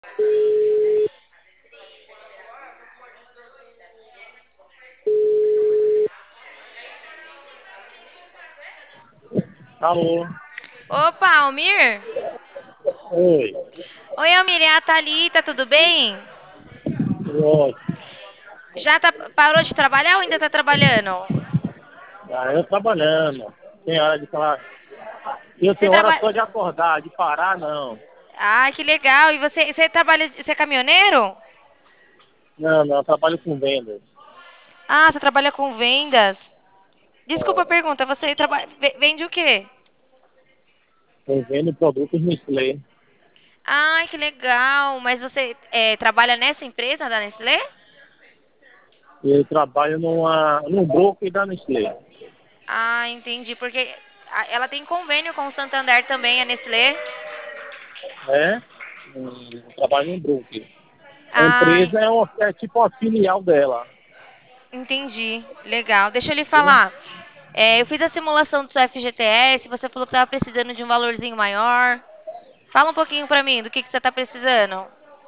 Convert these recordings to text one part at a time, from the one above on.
Alô? Opa, Almir? Oi. Oi, Almir, é a Thalita, tudo bem? Oi. Já parou de trabalhar ou ainda tá trabalhando? Eu trabalhando. Tem hora de falar. Eu Você tenho hora trabalha. só de acordar, de parar, não. Ah, que legal. E você trabalha. Você é caminhoneiro? Não, não, eu trabalho com vendas. Ah, você trabalha com vendas. Desculpa a É, pergunta, você vende o quê? eu vendo produtos Nestlé. Ai, que legal. Mas você trabalha nessa empresa da Nestlé? E eu trabalho num broker da Nestlé. Ah, entendi. Porque ela tem convênio com o Santander também, a Nestlé. É? Eu trabalho num broker. A Ah, empresa é tipo uma filial dela. entendi. Legal. Deixa eu lhe Entendeu? falar. Eu fiz a simulação do seu FGTS, você falou que estava precisando de um valorzinho maior. Fala um pouquinho pra mim do que você está precisando.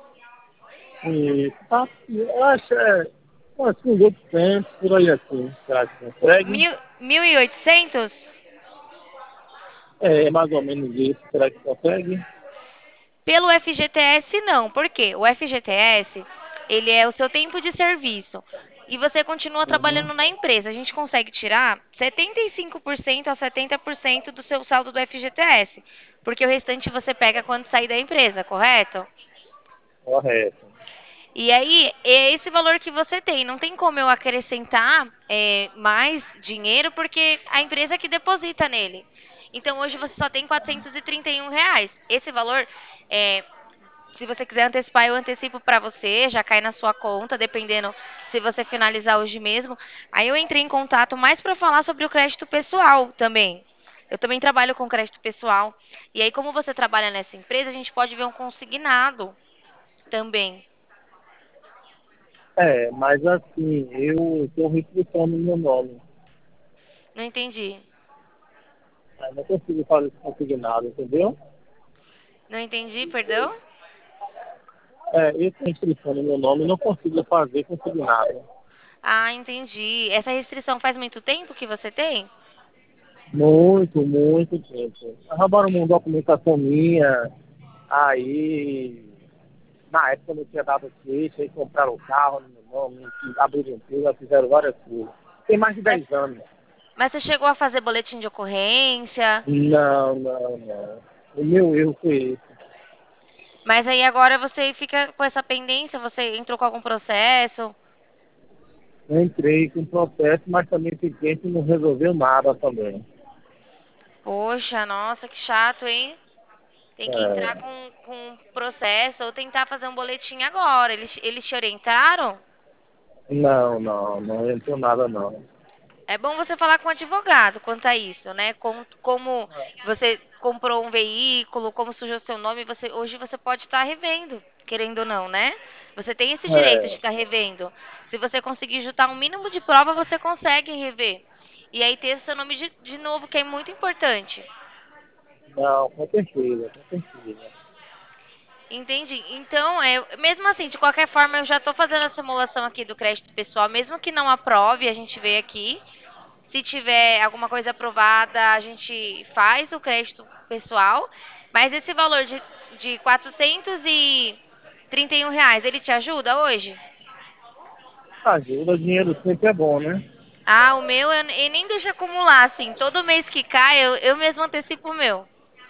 E tá, eu acho uns 800 por aí assim. Será que consegue? 1.800? É mais ou menos isso. Será que consegue? Pelo FGTS, não. Por quê? O FGTS, ele é o seu tempo de serviço. E você continua Uhum. trabalhando na empresa. A gente consegue tirar 75% a 70% do seu saldo do FGTS. Porque o restante você pega quando sair da empresa, correto? Correto. E aí, é esse valor que você tem. Não tem como eu acrescentar mais dinheiro, porque a empresa que deposita nele. Então, hoje você só tem R$ 431. Esse valor, é, se você quiser antecipar, eu antecipo para você, já cai na sua conta, dependendo se você finalizar hoje mesmo. Aí eu entrei em contato mais para falar sobre o crédito pessoal também. Eu também trabalho com crédito pessoal. E aí, como você trabalha nessa empresa, a gente pode ver um consignado também. Mas assim, eu estou registrando meu nome. Não entendi. Eu não consigo fazer isso consignado, entendeu? Não entendi, perdão? Eu estou registrando meu nome e não consigo fazer consignado. Ah, entendi. Essa restrição faz muito tempo que você tem? Muito, muito tempo. Roubaram uma documentação minha, aí na época eu não tinha dado ficha, aí compraram o carro no meu nome, abriram empresa, fizeram várias coisas. Tem mais de Mas, 10 anos. mas você chegou a fazer boletim de ocorrência? Não, não, não. O meu erro foi esse. Mas aí agora você fica com essa pendência, você entrou com algum processo? Eu entrei com processo, mas também fiquei que não resolveu nada também. Poxa, nossa, que chato, hein? Tem que entrar É, com processo ou tentar fazer um boletim agora. Eles te orientaram? não, não, não entrou nada não. É bom você falar com o advogado quanto a isso, né? Como você comprou um veículo, como sujou seu nome, hoje você pode estar revendo, querendo ou não, né? Você tem esse direito de É, estar revendo. Se você conseguir juntar um mínimo de prova, você consegue rever. E aí ter seu nome de novo, que é muito importante. não, com certeza, com certeza. Entendi. Então, mesmo assim, de qualquer forma, eu já estou fazendo a simulação aqui do crédito pessoal, mesmo que não aprove, a gente vê aqui. Se tiver alguma coisa aprovada, a gente faz o crédito pessoal. Mas esse valor de R$ 431, ele te ajuda hoje? Ajuda, dinheiro sempre é bom, né? Ah, o meu eu nem deixo acumular, assim. Todo mês que cai, eu mesmo antecipo o meu.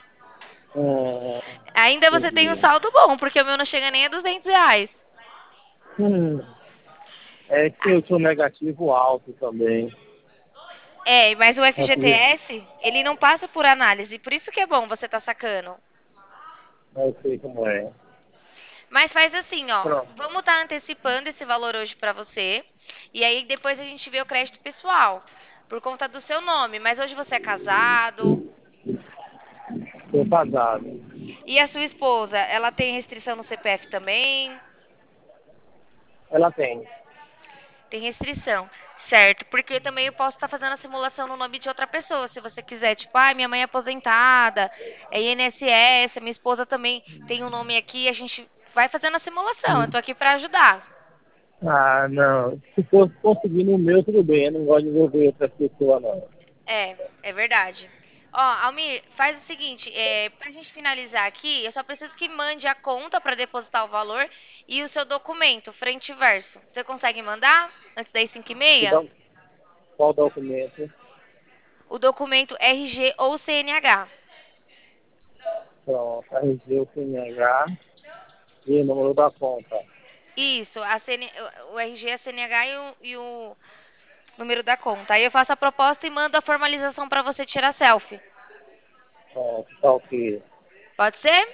Ainda você tem um Entendi. saldo bom, porque o meu não chega nem a R$ 200. Hum, é que eu sou negativo alto também. Mas o Porque FGTS, ele não passa por análise. Por isso que é bom você estar sacando. eu sei como é. Mas faz assim, ó. Pronto. Vamos estar antecipando esse valor hoje para você. E aí depois a gente vê o crédito pessoal. Por conta do seu nome. Mas hoje você é casado. Estou casado. E a sua esposa, ela tem restrição no CPF também? Ela tem. Tem restrição. Certo, porque também eu posso estar fazendo a simulação no nome de outra pessoa, se você quiser. Tipo, minha mãe é aposentada, é INSS, minha esposa também tem um nome aqui, a gente vai fazendo a simulação. Eu tô aqui para ajudar. Ah, não. Se fosse conseguir no meu, tudo bem. Eu não gosto de envolver outras pessoas, não. É verdade. Ó, Almir, faz o seguinte, pra gente finalizar aqui, eu só preciso que mande a conta para depositar o valor e o seu documento, frente e verso. Você consegue mandar antes das 5h30? Então, qual documento? O documento RG ou CNH. Pronto, RG, o CNH e o número da conta. Isso, o RG, a CNH e o número da conta. Aí eu faço a proposta e mando a formalização para você tirar selfie. Pronto, tá ok. Pode ser?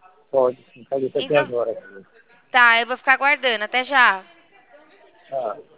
Pode sim, pode ser até Então, agora. Aqui. tá, eu vou ficar aguardando. Até já. Ah.